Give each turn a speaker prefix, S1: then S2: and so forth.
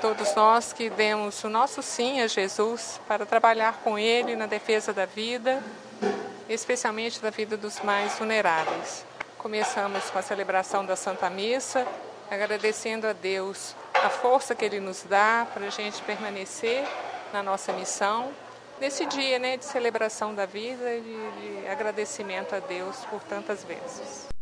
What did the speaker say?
S1: todos nós que demos o nosso sim a Jesus para trabalhar com Ele na defesa da vida, especialmente da vida dos mais vulneráveis. Começamos com a celebração da Santa Missa, agradecendo a Deus a força que Ele nos dá para a gente permanecer na nossa missão, nesse dia, de celebração da vida e de agradecimento a Deus por tantas vezes.